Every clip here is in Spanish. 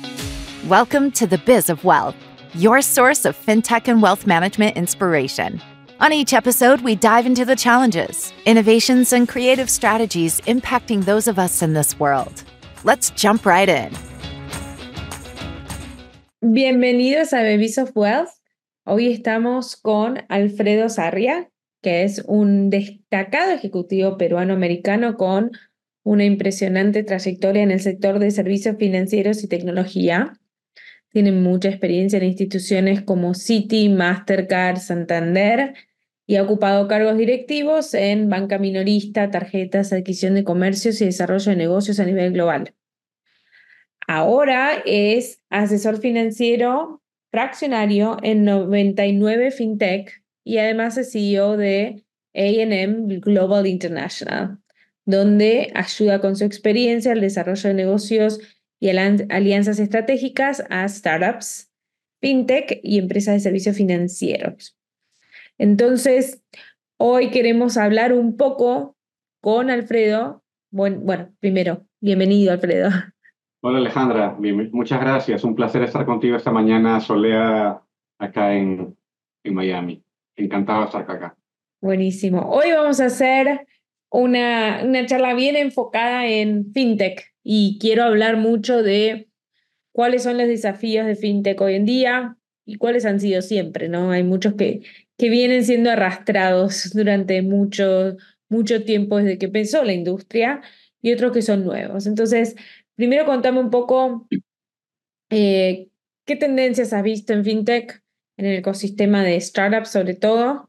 Welcome to the Biz of Wealth, your source of fintech and wealth management inspiration. On each episode, we dive into the challenges, innovations, and creative strategies impacting those of us in this world. Let's jump right in. Bienvenidos a The Biz of Wealth. Hoy estamos con Alfredo Sarria, que es un destacado ejecutivo peruano-americano con una impresionante trayectoria en el sector de servicios financieros y tecnología. Tiene mucha experiencia en instituciones como Citi, Mastercard, Santander y ha ocupado cargos directivos en banca minorista, tarjetas, adquisición de comercios y desarrollo de negocios a nivel global. Ahora es asesor financiero fraccionario en 99 FinTech y además es CEO de A&M Global International, donde ayuda con su experiencia al desarrollo de negocios y alianzas estratégicas a startups, FinTech y empresas de servicios financieros. Entonces, hoy queremos hablar un poco con Alfredo. Bueno, primero, bienvenido, Alfredo. Hola Alejandra, muchas gracias. Un placer estar contigo esta mañana soleada acá en Miami. Encantado de estar acá. Buenísimo. Hoy vamos a hacer una charla bien enfocada en FinTech y quiero hablar mucho de cuáles son los desafíos de FinTech hoy en día y cuáles han sido siempre, ¿no? Hay muchos que vienen siendo arrastrados durante mucho tiempo desde que empezó la industria y otros que son nuevos. Entonces, primero contame un poco qué tendencias has visto en FinTech, en el ecosistema de startups sobre todo,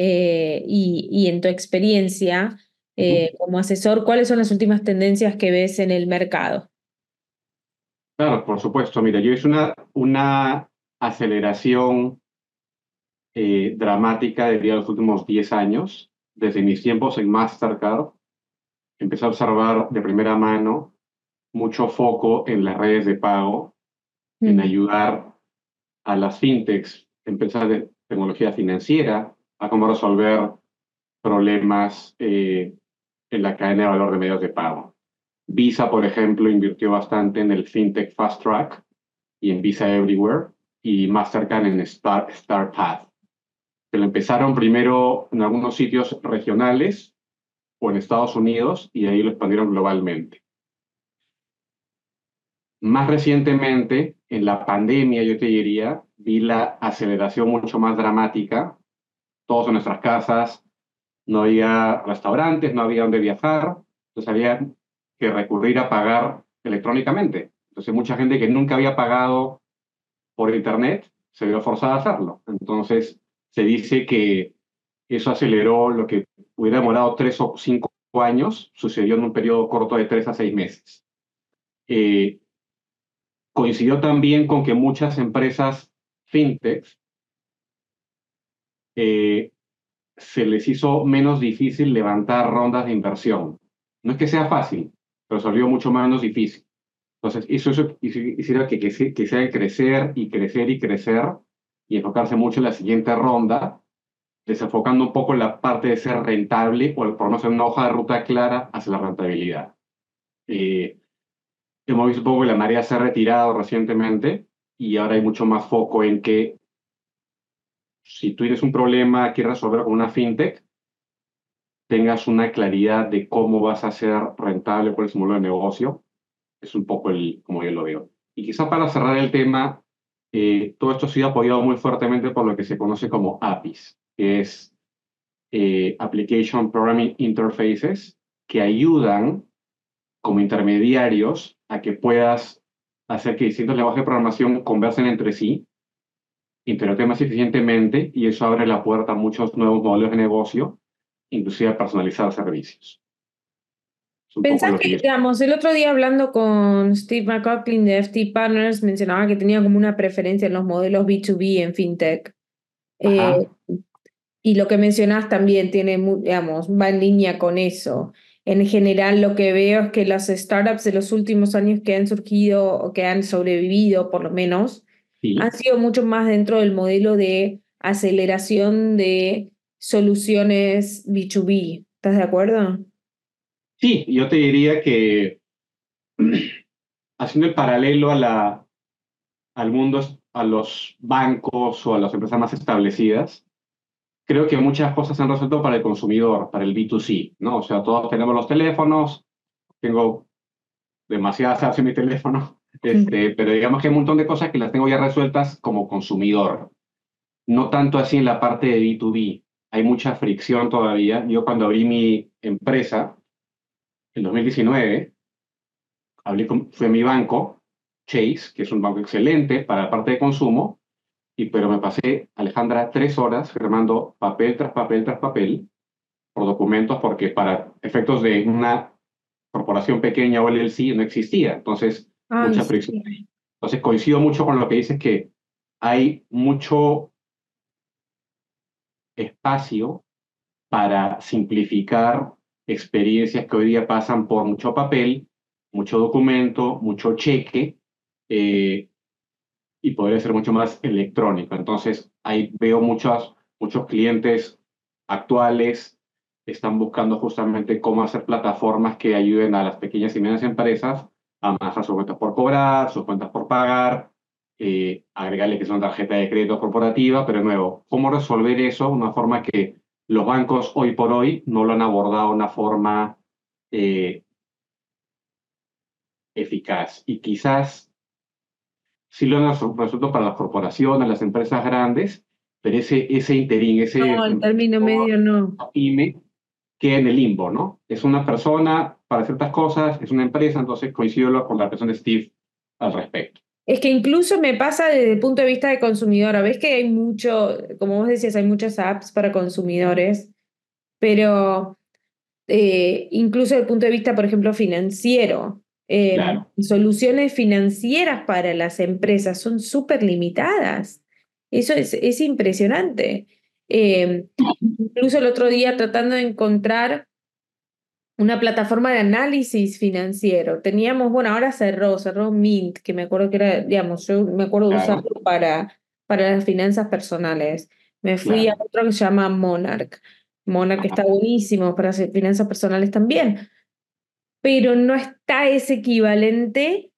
y en tu experiencia como asesor, ¿cuáles son las últimas tendencias que ves en el mercado? Claro, por supuesto. Mira, yo hice una aceleración dramática de los últimos 10 años. Desde mis tiempos en Mastercard, empecé a observar de primera mano mucho foco en las redes de pago, en ayudar a las fintechs, empresas de tecnología financiera, a cómo resolver problemas en la cadena de valor de medios de pago. Visa, por ejemplo, invirtió bastante en el fintech Fast Track y en Visa Everywhere, y Mastercard en StarPath. Pero empezaron primero en algunos sitios regionales o en Estados Unidos y ahí lo expandieron globalmente. Más recientemente, en la pandemia, yo te diría, vi la aceleración mucho más dramática. Todos en nuestras casas, no había restaurantes, no había dónde viajar, entonces había que recurrir a pagar electrónicamente. Entonces mucha gente que nunca había pagado por internet se vio forzada a hacerlo. Entonces se dice que eso aceleró lo que hubiera demorado 3 o 5 años, sucedió en un periodo corto de 3 a 6 meses. Coincidió también con que muchas empresas fintech se les hizo menos difícil levantar rondas de inversión. No es que sea fácil, pero se volvió mucho menos difícil. Entonces, eso hiciera que sea crecer y crecer y crecer y enfocarse mucho en la siguiente ronda, desenfocando un poco la parte de ser rentable o por no ser una hoja de ruta clara hacia la rentabilidad. Hemos visto un poco que la marea se ha retirado recientemente y ahora hay mucho más foco en que si tú tienes un problema, quieres resolverlo con una fintech, tengas una claridad de cómo vas a ser rentable, cuál es el modelo de negocio. Es un poco como yo lo veo. Y quizá para cerrar el tema, todo esto ha sido apoyado muy fuertemente por lo que se conoce como APIs, que es Application Programming Interfaces, que ayudan como intermediarios a que puedas hacer que distintos lenguajes de programación conversen entre sí, interactúen más eficientemente, y eso abre la puerta a muchos nuevos modelos de negocio, inclusive a personalizar servicios. Pensás que, digamos, el otro día hablando con Steve McLaughlin de FT Partners, mencionaba que tenía como una preferencia en los modelos B2B en FinTech. Y lo que mencionás también tiene, digamos, va en línea con eso. En general, lo que veo es que las startups de los últimos años que han surgido o que han sobrevivido, por lo menos, Sí. han sido mucho más dentro del modelo de aceleración de soluciones B2B. ¿Estás de acuerdo? Sí, yo te diría que haciendo el paralelo a al mundo, a los bancos o a las empresas más establecidas, creo que muchas cosas se han resuelto para el consumidor, para el B2C, ¿no? O sea, todos tenemos los teléfonos, tengo demasiadas apps en mi teléfono, pero digamos que hay un montón de cosas que las tengo ya resueltas como consumidor. No tanto así en la parte de B2B. Hay mucha fricción todavía. Yo cuando abrí mi empresa en 2019, fui a mi banco, Chase, que es un banco excelente para la parte de consumo, pero me pasé, Alejandra, 3 horas firmando papel tras papel tras papel por documentos porque para efectos de una corporación pequeña o LLC no existía. Entonces, Ay, mucha fricción. sí. Entonces, coincido mucho con lo que dices que hay mucho espacio para simplificar experiencias que hoy día pasan por mucho papel, mucho documento, mucho cheque, eh, y podría ser mucho más electrónico. Entonces, ahí veo muchos clientes actuales están buscando justamente cómo hacer plataformas que ayuden a las pequeñas y medianas empresas a manejar sus cuentas por cobrar, sus cuentas por pagar, agregarle que es una tarjeta de crédito corporativa, pero de nuevo, ¿cómo resolver eso de una forma que los bancos hoy por hoy no lo han abordado de una forma eh, eficaz? Y quizás sí lo han resuelto para las corporaciones, las empresas grandes, pero ese interín, ese No, el término emprendedor, medio no. pyme, queda en el limbo, ¿no? Es una persona para ciertas cosas, es una empresa, entonces coincido con la persona de Steve al respecto. Es que incluso me pasa desde el punto de vista de consumidora. Ves que hay mucho, como vos decías, hay muchas apps para consumidores, pero incluso desde el punto de vista, por ejemplo, financiero, Claro, soluciones financieras para las empresas son súper limitadas. Eso es impresionante. Incluso el otro día tratando de encontrar una plataforma de análisis financiero. Teníamos, bueno, ahora cerró Mint, que me acuerdo que era, digamos, yo me acuerdo de claro, usarlo para las finanzas personales. Me fui a claro. otro que se llama Monarch. Monarch Ajá, está buenísimo para hacer finanzas personales también, pero no está ese equivalente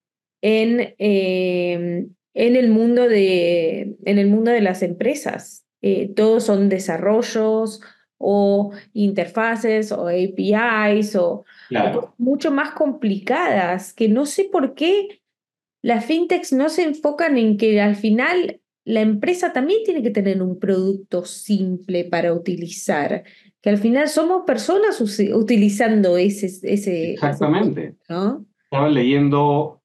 en el mundo de las empresas. Todos son desarrollos o interfaces o APIs o cosas claro. mucho más complicadas que no sé por qué las fintechs no se enfocan en que al final la empresa también tiene que tener un producto simple para utilizar, que al final somos personas utilizando ese Exactamente. ¿no? Estaba leyendo,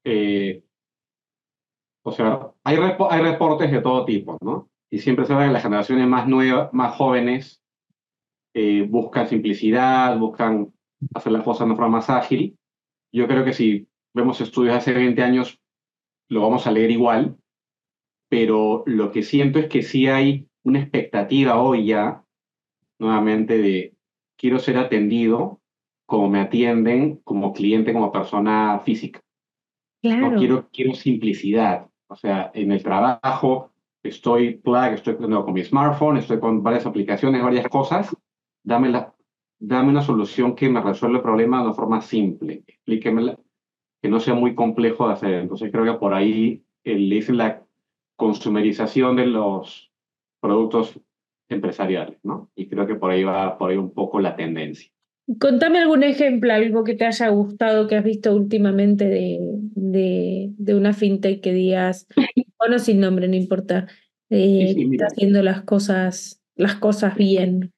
o sea, hay reportes de todo tipo, ¿no? Y siempre se ve que las generaciones más nuevas, más jóvenes, buscan simplicidad, buscan hacer las cosas de una forma más ágil. Yo creo que si vemos estudios de hace 20 años, lo vamos a leer igual, pero lo que siento es que sí hay una expectativa hoy ya, nuevamente, de quiero ser atendido como me atienden, como cliente, como persona física. No Claro. quiero simplicidad. O sea, en el trabajo estoy con mi smartphone, estoy con varias aplicaciones, varias cosas. Dame, la, dame una solución que me resuelva el problema de una forma simple. Explíquemela, que no sea muy complejo de hacer. Entonces creo que por ahí le dicen la consumerización de los productos empresariales, ¿no? Y creo que por ahí va por ahí un poco la tendencia. Contame algún ejemplo, algo que te haya gustado, que has visto últimamente de una fintech que digas, o no sin nombre, no importa, Sí, que sí, está mira. haciendo las cosas bien.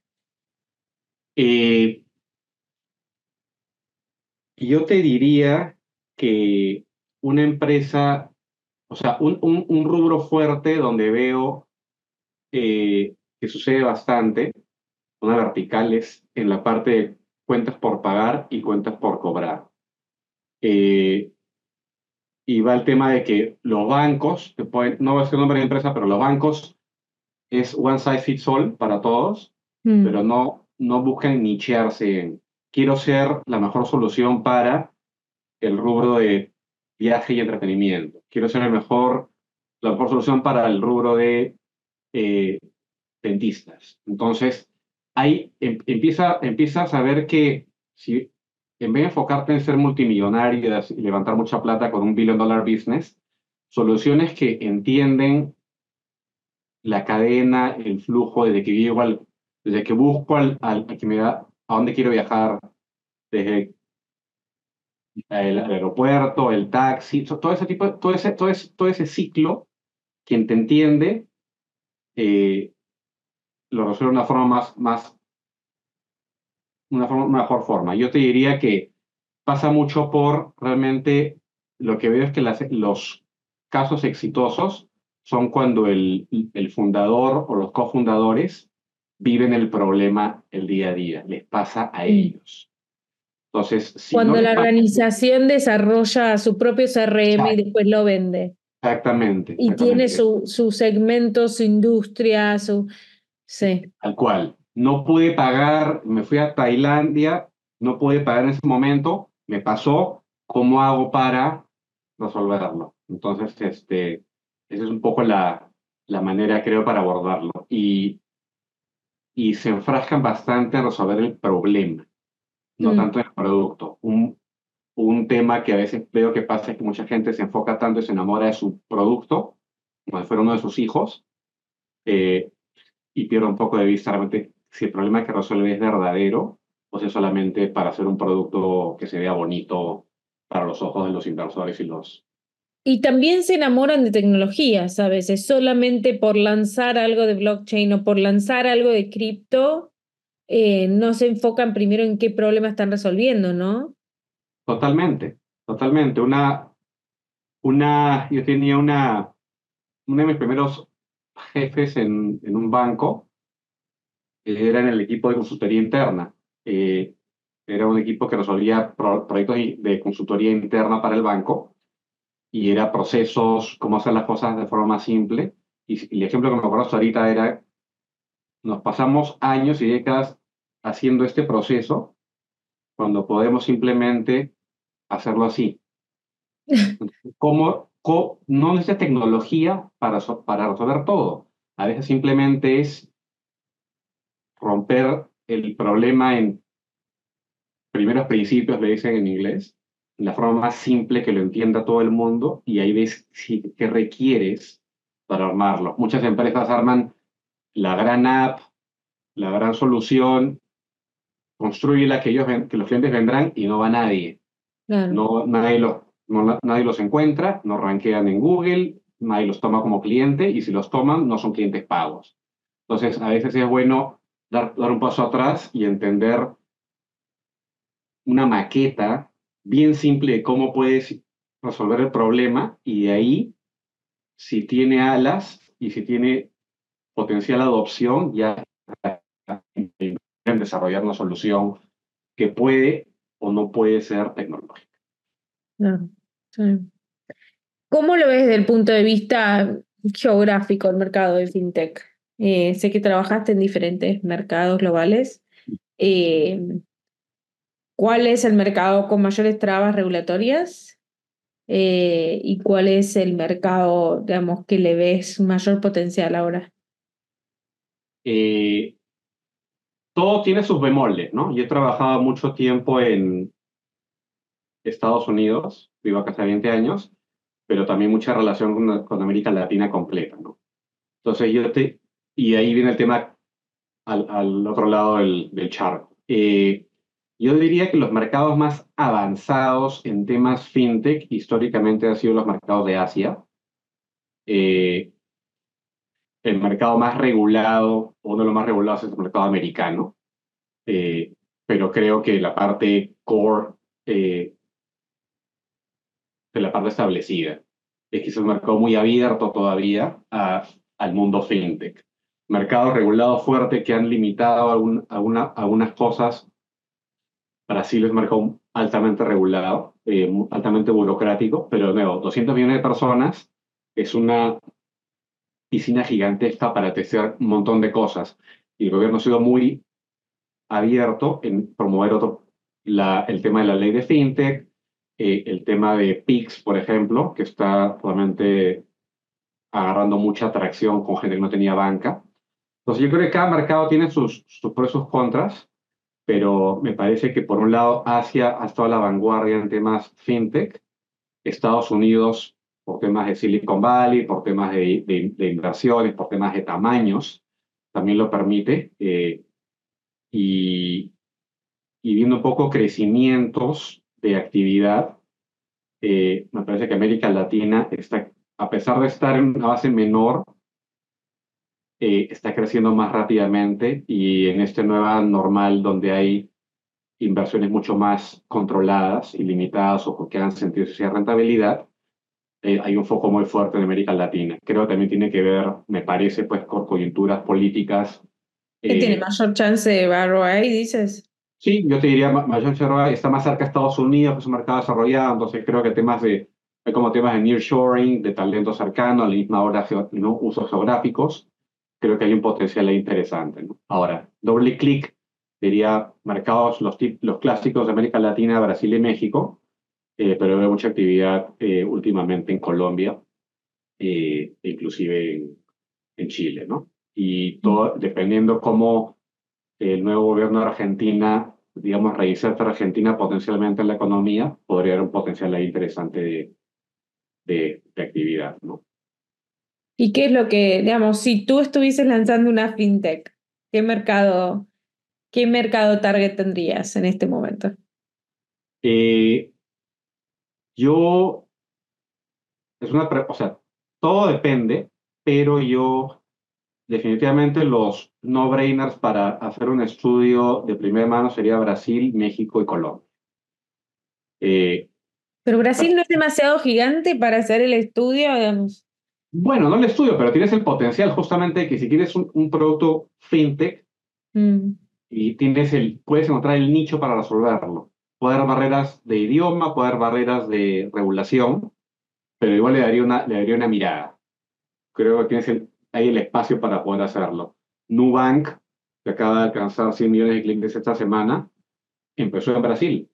Eh, yo te diría que una empresa, o sea, un rubro fuerte donde veo que sucede bastante, una vertical es en la parte de cuentas por pagar y cuentas por cobrar. Eh, y va el tema de que los bancos, no voy a decir el nombre de la empresa, pero los bancos es one size fits all para todos, Mm, pero no buscan nichearse en, quiero ser la mejor solución para el rubro de viaje y entretenimiento. Quiero ser la mejor solución para el rubro de eh, dentistas. Entonces, ahí empiezas a ver que si en vez de enfocarte en ser multimillonario y levantar mucha plata con un billion dollar business, soluciones que entienden la cadena, el flujo, desde que busco al que me da a dónde quiero viajar, desde el aeropuerto, el taxi, todo ese tipo, todo ese ciclo, quien te entiende, eh, lo resuelve de una mejor forma. Yo te diría que pasa mucho por realmente lo que veo es que los casos exitosos son cuando el fundador o los cofundadores viven el problema el día a día, les pasa a ellos. Entonces, si no Cuando les la pasa, organización desarrolla su propio CRM y después lo vende. exactamente, Y tiene exactamente, su segmento, su industria, Sí, tal cual. No pude pagar, me fui a Tailandia, no pude pagar en ese momento, me pasó, ¿cómo hago para resolverlo? Entonces, esa es un poco la manera, creo, para abordarlo. Y se enfrascan bastante en resolver el problema, no Mm, tanto en el producto. Un tema que a veces veo que pasa es que mucha gente se enfoca tanto y se enamora de su producto, como si fuera uno de sus hijos, eh, y pierde un poco de vista realmente si el problema que resuelve es verdadero o si es solamente para hacer un producto que se vea bonito para los ojos de los inversores y los... Y también se enamoran de tecnologías a veces, solamente por lanzar algo de blockchain o por lanzar algo de cripto, no se enfocan primero en qué problema están resolviendo, ¿no? Totalmente, totalmente. Yo tenía uno de mis primeros jefes en un banco, era en el equipo de consultoría interna. Era un equipo que resolvía proyectos de consultoría interna para el banco y era procesos, cómo hacer las cosas de forma más simple. Y el ejemplo que me acuerdo hasta ahorita era, nos pasamos años y décadas haciendo este proceso cuando podemos simplemente hacerlo así. No necesita tecnología para resolver todo. A veces simplemente es romper el problema en primeros principios, le dicen en inglés, en la forma más simple que lo entienda todo el mundo y ahí ves qué requieres para armarlo. Muchas empresas arman la gran app, la gran solución, construye la que los clientes vendrán y no va nadie. Claro. Nadie los encuentra, no rankean en Google, nadie los toma como cliente y si los toman no son clientes pagos. Entonces, a veces es bueno dar un paso atrás y entender una maqueta bien simple de cómo puedes resolver el problema y de ahí, si tiene alas y si tiene potencial adopción, ya en desarrollar una solución que puede o no puede ser tecnológica. Claro, sí. ¿Cómo lo ves desde el punto de vista geográfico el mercado de fintech? Sé que trabajaste en diferentes mercados globales. Eh, ¿Cuál es el mercado con mayores trabas regulatorias? ¿Y cuál es el mercado, digamos, que le ves mayor potencial ahora? Eh, Todo tiene sus bemoles, ¿no? Yo he trabajado mucho tiempo en Estados Unidos, vivo acá hace 20 años, pero también mucha relación con América Latina completa, ¿no? Entonces y ahí viene el tema al otro lado del charco. Yo diría que los mercados más avanzados en temas fintech históricamente han sido los mercados de Asia. Eh, el mercado más regulado, uno de los más regulados es el mercado americano, eh, pero creo que la parte core de la parte establecida es que es un mercado muy abierto todavía al mundo fintech. Mercados regulados fuertes que han limitado algunas cosas. Brasil es un mercado altamente regulado, altamente burocrático, pero de nuevo, 200 millones de personas es una piscina gigantesca para testear un montón de cosas. Y el gobierno ha sido muy abierto en promover el tema de la ley de fintech, el tema de PIX, por ejemplo, que está realmente agarrando mucha atracción con gente que no tenía banca. Entonces yo creo que cada mercado tiene sus pros y sus contras, pero me parece que por un lado Asia ha estado a la vanguardia en temas fintech, Estados Unidos por temas de Silicon Valley, por temas de inversiones, por temas de tamaños, también lo permite. Y, y viendo un poco crecimientos de actividad, me parece que América Latina está, a pesar de estar en una base menor, está creciendo más rápidamente y en este nueva normal donde hay inversiones mucho más controladas y limitadas o que han sentido cierta rentabilidad, hay un foco muy fuerte en América Latina. Creo que también tiene que ver, me parece, pues con coyunturas políticas. ¿Qué tiene eh, mayor chance de barro ahí, dices? Sí, yo te diría, Mayor Cherroa está más cerca de Estados Unidos, que es un mercado desarrollado, entonces creo que hay como temas de nearshoring, de talento cercano, a la misma hora, ¿no? Usos geográficos, creo que hay un potencial ahí interesante, ¿no? Ahora, doble clic, diría mercados, los clásicos de América Latina, Brasil y México, pero veo mucha actividad últimamente en Colombia, inclusive en Chile, ¿no? Y todo, dependiendo cómo el nuevo gobierno de Argentina, digamos, reinserta a Argentina potencialmente en la economía, podría haber un potencial ahí interesante de actividad, ¿no? ¿Y qué es lo que, digamos, si tú estuvieses lanzando una fintech, qué mercado target tendrías en este momento? Eh, yo, o sea, todo depende, pero yo definitivamente los no-brainers para hacer un estudio de primera mano sería Brasil, México y Colombia. Eh, Pero Brasil no es demasiado gigante para hacer el estudio, digamos. bueno, no el estudio, pero tienes el potencial justamente que si tienes un producto fintech, Mm. y puedes encontrar el nicho para resolverlo. Puede haber barreras de idioma, puede haber barreras de regulación, pero igual le daría una mirada. Creo que hay el espacio para poder hacerlo. Nubank, que acaba de alcanzar 100 millones de clientes esta semana, empezó en Brasil,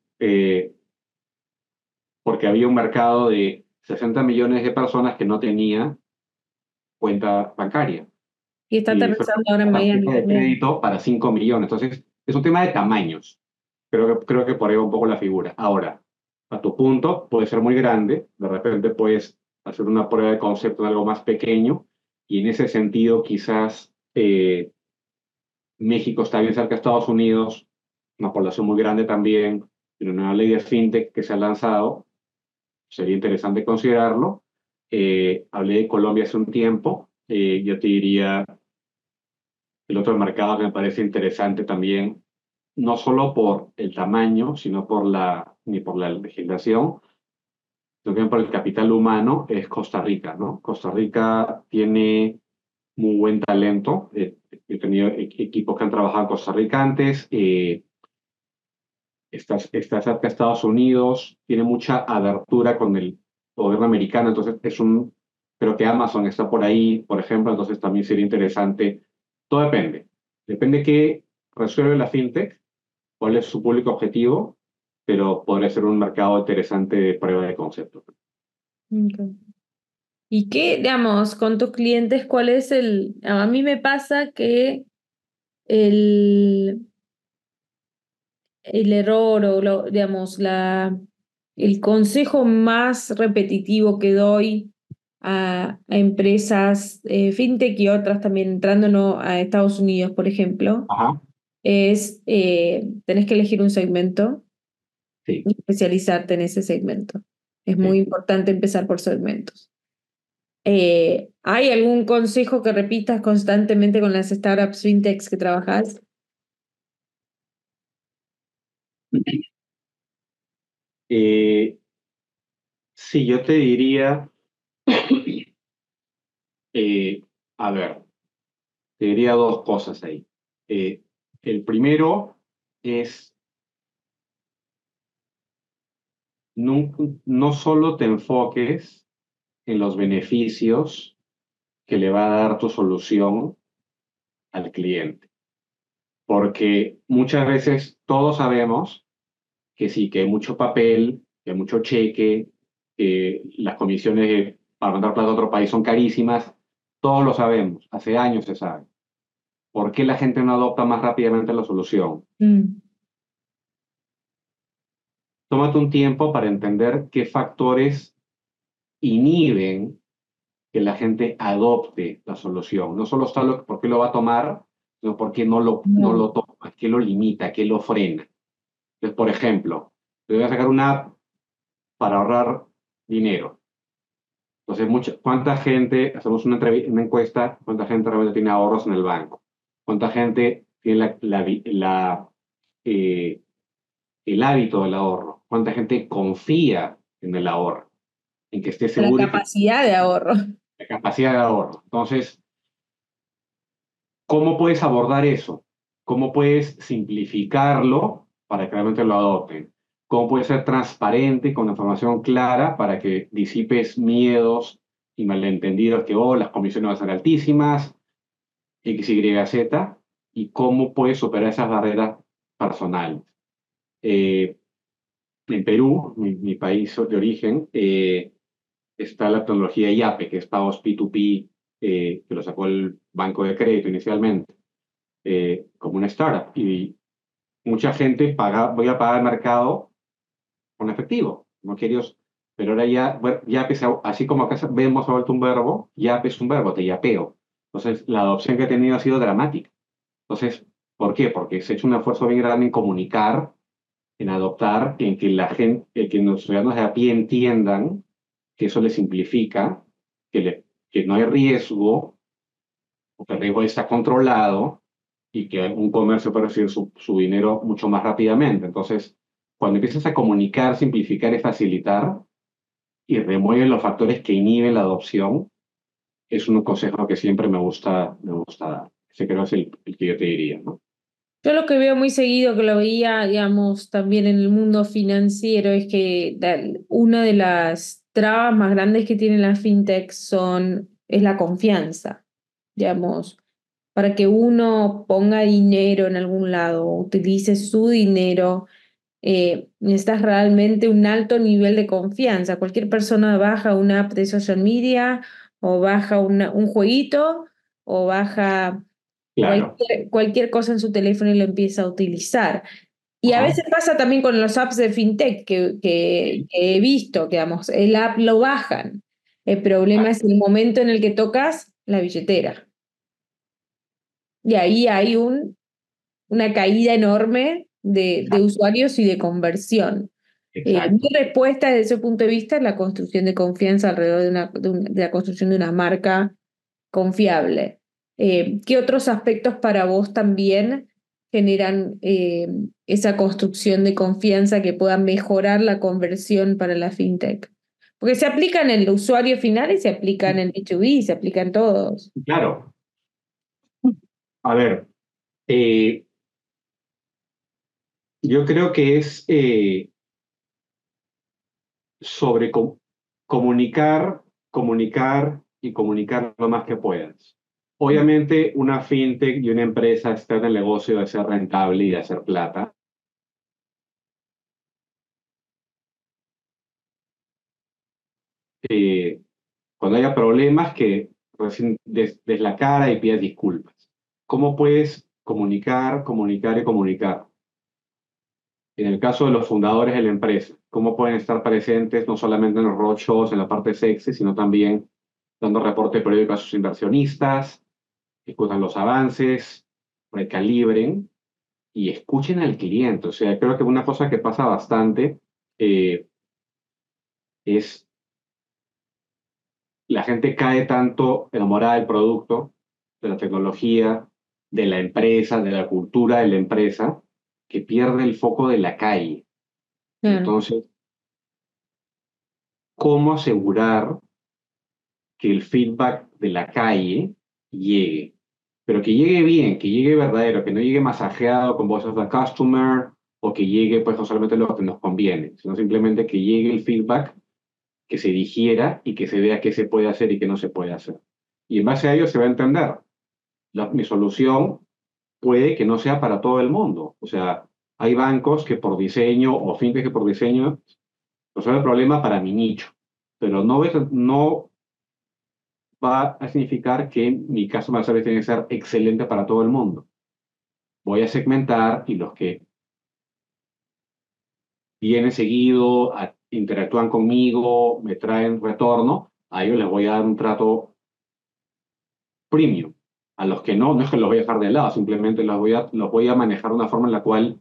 porque había un mercado de 60 millones de personas que no tenía cuenta bancaria. Y está Y fue aterrizando ahora en Miami tarjeta de también. crédito para 5 millones. Entonces, es un tema de tamaños. Creo que por ahí va un poco la figura. Ahora, a tu punto, puede ser muy grande. De repente puedes hacer una prueba de concepto en algo más pequeño. Y en ese sentido, quizás México está bien cerca de Estados Unidos, una población muy grande también, y una nueva ley de fintech que se ha lanzado. Sería interesante considerarlo. Hablé de Colombia hace un tiempo. Yo te diría el otro mercado que me parece interesante también, no solo por el tamaño, sino ni por la legislación, sino también por el capital humano, es Costa Rica, ¿no? Costa Rica tiene muy buen talento. He tenido equipos que han trabajado en Costa Rica antes. Está cerca de Estados Unidos, tiene mucha abertura con el gobierno americano, entonces creo que Amazon está por ahí, por ejemplo, entonces también sería interesante. Todo depende. Depende qué resuelve la fintech, cuál es su público objetivo, pero podría ser un mercado interesante de prueba de concepto. Ok. ¿Y qué, digamos, con tus clientes, cuál es a mí me pasa que el, el error o, digamos, el consejo más repetitivo que doy a empresas fintech y otras también entrando ¿no? a Estados Unidos, por ejemplo, Ajá, es tenés que elegir un segmento sí, y especializarte en ese segmento. Es muy sí. importante empezar por segmentos. ¿Hay algún consejo que repitas constantemente con las startups fintechs que trabajas? Eh, sí, yo te diría, eh, a ver, te diría dos cosas ahí. El primero es no solo te enfoques en los beneficios que le va a dar tu solución al cliente, porque muchas veces todos sabemos que sí, que hay mucho papel, que hay mucho cheque, que las comisiones para mandar plata a otro país son carísimas, todos lo sabemos, hace años se sabe. ¿Por qué la gente no adopta más rápidamente la solución? Mm. Tómate un tiempo para entender qué factores inhiben que la gente adopte la solución. No solo está por qué lo va a tomar, sino por qué no No. lo toma, qué lo limita, qué lo frena. Entonces, por ejemplo, te voy a sacar una app para ahorrar dinero. Entonces, ¿cuánta gente, hacemos una encuesta, cuánta gente realmente tiene ahorros en el banco? ¿Cuánta gente tiene eh, el hábito del ahorro? ¿Cuánta gente confía en el ahorro? En que esté La seguro y que capacidad de ahorro. la capacidad de ahorro. Entonces, ¿cómo puedes abordar eso? ¿Cómo puedes simplificarlo para que realmente lo adopten? ¿Cómo puedes ser transparente con información clara para que disipes miedos y malentendidos que, oh, las comisiones van a ser altísimas, X, Y, Z? ¿Y cómo puedes superar esas barreras personales? Eh, en Perú, mi país de origen, está la tecnología IAPE, que es pagos P2P, que lo sacó el Banco de Crédito inicialmente, como una startup. Y mucha gente voy a pagar el mercado con efectivo, no quiero, pero ahora ya, bueno, YAPE, así como acá vemos ha vuelto un verbo, YAPE es un verbo, te yapeo. Entonces, la adopción que ha tenido ha sido dramática. Entonces, ¿por qué? Porque se ha hecho un esfuerzo bien grande en comunicar, en adoptar, en que la gente, que los ciudadanos de a pie entiendan que eso les simplifica, que no hay riesgo, porque el riesgo está controlado y que un comercio puede recibir su dinero mucho más rápidamente. Entonces, cuando empiezas a comunicar, simplificar y facilitar y remueves los factores que inhiben la adopción, es un consejo que siempre me gusta dar. Ese creo es el que yo te diría, ¿no? Yo lo que veo muy seguido, que lo veía, digamos, también en el mundo financiero, es que una de las trabas más grandes que tienen las fintech es la confianza. Digamos, para que uno ponga dinero en algún lado, utilice su dinero, necesitas realmente un alto nivel de confianza. Cualquier persona baja una app de social media o baja un jueguito o baja Claro. cualquier cosa en su teléfono y lo empieza a utilizar. Y a Ajá. veces pasa también con los apps de fintech que he visto, que digamos, el app lo bajan. El problema es el momento en el que tocas la billetera. Y ahí hay una caída enorme de usuarios y de conversión. Mi Exacto. respuesta desde ese punto de vista es la construcción de confianza alrededor de la construcción de una marca confiable. ¿Qué otros aspectos para vos también generan esa construcción de confianza que pueda mejorar la conversión para la fintech? Porque se aplica en el usuario final y se aplica en el B2B, se aplican todos. Claro. A ver, eh, yo creo que es sobre comunicar, comunicar y comunicar lo más que puedas. Obviamente, una fintech y una empresa está en el negocio de ser rentable y de hacer plata. Eh, Cuando haya problemas, que recién des la cara y pidas disculpas. ¿Cómo puedes comunicar, comunicar y comunicar? En el caso de los fundadores de la empresa, ¿cómo pueden estar presentes no solamente en los roadshows, en la parte sexy, sino también dando reporte periódico a sus inversionistas, discutan los avances, recalibren y escuchen al cliente? O sea, creo que una cosa que pasa bastante eh, es la gente cae tanto enamorada del producto, de la tecnología, de la empresa, de la cultura de la empresa, que pierde el foco de la calle. Claro. Entonces, ¿cómo asegurar que el feedback de la calle llegue? Pero que llegue bien, que llegue verdadero, que no llegue masajeado con voz of the customer o que llegue pues no solamente lo que nos conviene, sino simplemente que llegue el feedback, que se digiera y que se vea qué se puede hacer y qué no se puede hacer. Y en base a ello se va a entender. Mi solución puede que no sea para todo el mundo. O sea, hay bancos que por diseño o fintech que por diseño resuelven el problema para mi nicho, pero no va a significar que mi customer service tiene que ser excelente para todo el mundo. Voy a segmentar y los que vienen seguido interactúan conmigo, me traen retorno, a ellos les voy a dar un trato premium. A los que no, no es que los voy a dejar de lado, simplemente los voy a manejar de una forma en la cual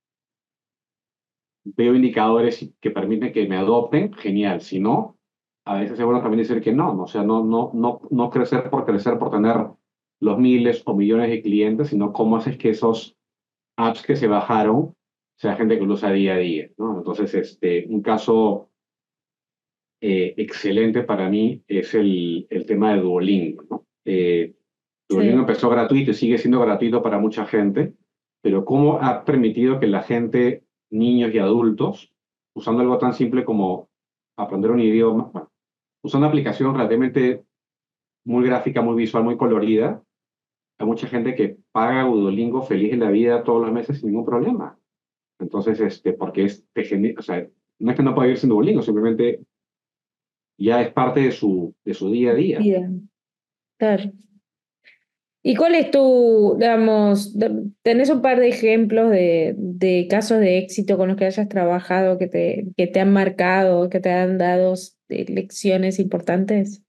veo indicadores que permiten que me adopten, genial. Si no, a veces es bueno también decir que no, o sea, no crecer por tener los miles o millones de clientes, sino cómo haces que esos apps que se bajaron sea gente que lo usa día a día, ¿no? Entonces, un caso excelente para mí es el tema de Duolingo, ¿no? Duolingo Sí, empezó gratuito y sigue siendo gratuito para mucha gente, pero cómo ha permitido que la gente, niños y adultos, usando algo tan simple como aprender un idioma, bueno, usando una aplicación relativamente muy gráfica, muy visual, muy colorida, hay mucha gente que paga Duolingo feliz en la vida todos los meses sin ningún problema. Entonces, porque o sea, no es que no pueda vivir sin Duolingo, simplemente ya es parte de su día a día. bien, claro. ¿Y cuál es tu, digamos, tenés un par de ejemplos de casos de éxito con los que hayas trabajado que te han marcado, que te han dado lecciones importantes?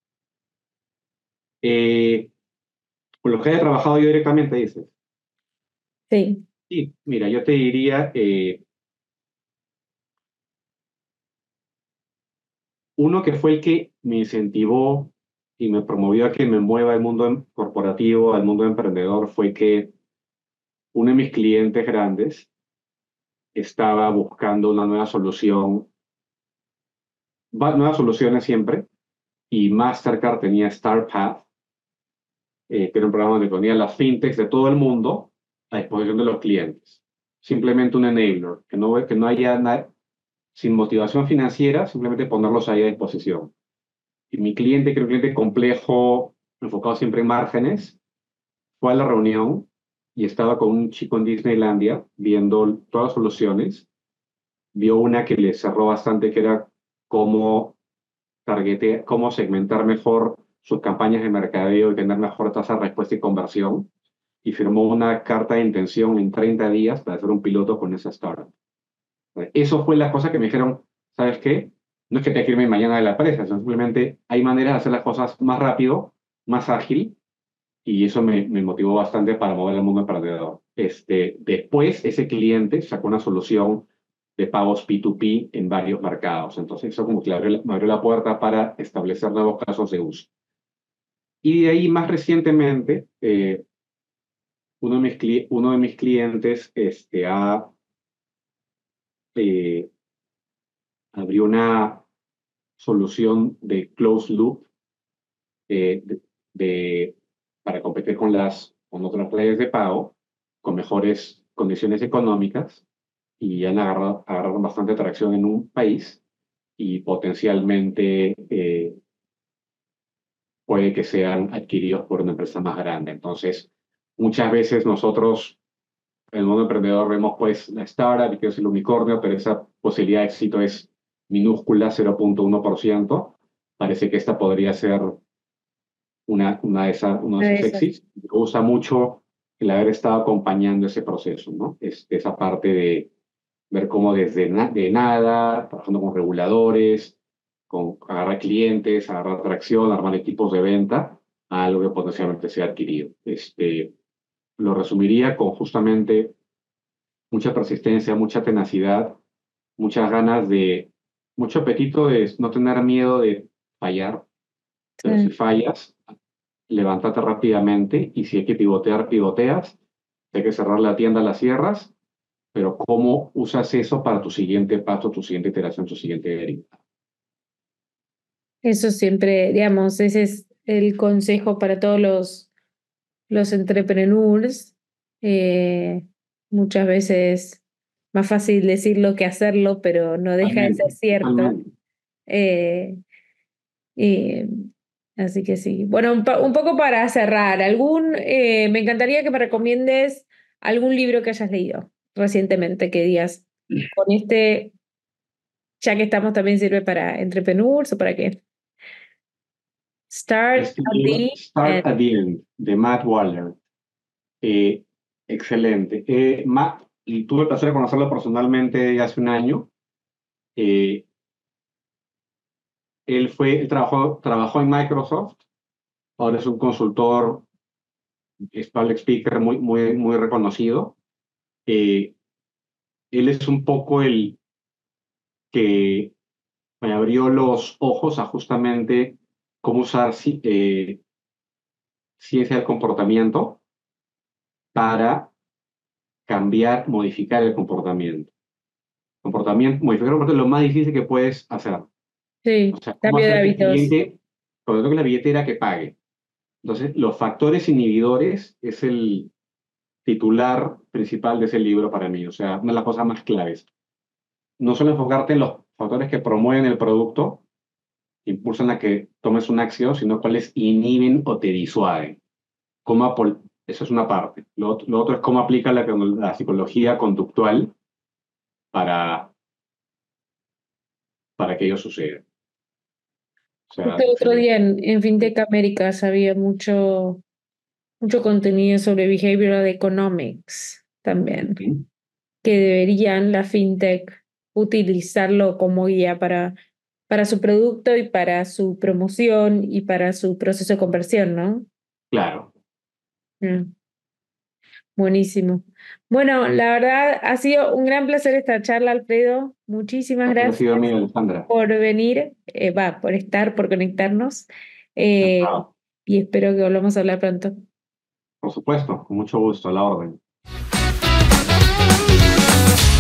Eh, Por lo que he trabajado yo directamente, dices. Sí, Sí, mira, yo te diría, uno que fue el que me incentivó y me promovió a que me mueva al mundo corporativo, al mundo emprendedor, fue que uno de mis clientes grandes estaba buscando una nueva solución, nuevas soluciones siempre, y Mastercard tenía StartPath, que era un programa donde ponía las fintechs de todo el mundo a disposición de los clientes. Simplemente un enabler, que no haya nada, sin motivación financiera, simplemente ponerlos ahí a disposición. Y mi cliente, que era un cliente complejo, enfocado siempre en márgenes, fue a la reunión y estaba con un chico en Disneylandia viendo todas las soluciones. Vio una que le cerró bastante, que era cómo cómo segmentar mejor sus campañas de mercadeo y tener mejor tasa de respuesta y conversión. Y firmó una carta de intención en 30 días para hacer un piloto con esa startup. Eso fue la cosa que me dijeron, ¿sabes qué? No es que te firme mañana de la empresa, sino simplemente hay maneras de hacer las cosas más rápido, más ágil, y eso me motivó bastante para mover el mundo emprendedor. Después, ese cliente sacó una solución de pagos P2P en varios mercados. Entonces, eso como que me abrió la puerta para establecer nuevos casos de uso. Y de ahí, más recientemente, uno de mis clientes eh, abrió una solución de closed loop eh, de, de- para competir con otras redes de pago con mejores condiciones económicas y han agarrado bastante atracción en un país y potencialmente puede que sean adquiridos por una empresa más grande. Entonces, muchas veces nosotros en el mundo emprendedor vemos pues la startup y que es el unicornio, pero esa posibilidad de éxito es minúscula, 0,1%. Parece que esta podría ser uno de una de esos esas. éxitos. Me gusta mucho el haber estado acompañando ese proceso, ¿no? Esa parte de ver cómo de nada, trabajando con reguladores, con agarrar clientes, agarrar atracción, armar equipos de venta, a algo que potencialmente sea adquirido. Lo resumiría con justamente mucha persistencia, mucha tenacidad, muchas ganas mucho apetito de no tener miedo de fallar, pero si Sí. fallas, levántate rápidamente y si hay que pivotear, pivoteas, si hay que cerrar la tienda, la cierras, pero cómo usas eso para tu siguiente paso, tu siguiente iteración, tu siguiente deriva. Eso siempre, digamos, ese es el consejo para todos los entrepreneurs. Eh, Muchas veces más fácil decirlo que hacerlo, pero no deja de ser Totalmente, cierto. totalmente. Eh, eh, Así que sí. Bueno, un poco para cerrar, me encantaría que me recomiendes algún libro que hayas leído recientemente, que digas, con este, ya que estamos, también sirve para entrepreneurs o para qué. Start Este at libro, the Start end. at the End, de Matt Waller. Eh, Excelente. Matt, y tuve el placer de conocerlo personalmente hace un año. Él trabajó en Microsoft, ahora es un consultor, es public speaker muy reconocido. Él es un poco el que me abrió los ojos a justamente cómo usar ciencia del comportamiento para cambiar, modificar el comportamiento. Modificar el comportamiento es lo más difícil que puedes hacer. Sí, O sea, cómo cambio de hacer que el hábitos. cliente, sobre todo que la billetera que pague. Entonces, los factores inhibidores es el titular principal de ese libro para mí. O sea, una de las cosas más claves. No solo enfocarte en los factores que promueven el producto, impulsan a que tomes una acción, sino cuáles inhiben o te disuaden. Eso es una parte. Lo otro es cómo aplica la psicología conductual para, para que ello suceda. O sea, Justo el otro día en FinTech Américas había mucho contenido sobre behavioral economics también, que deberían la FinTech utilizarlo como guía para su producto y para su promoción y para su proceso de conversión, ¿no? claro. Mm, buenísimo. Bueno, la verdad ha sido un gran placer esta charla, Alfredo. Muchísimas Ha gracias sido amiga Alejandra. por venir, por estar, por conectarnos, Encantado. y espero que volvamos a hablar pronto. Por supuesto, con mucho gusto, a la orden.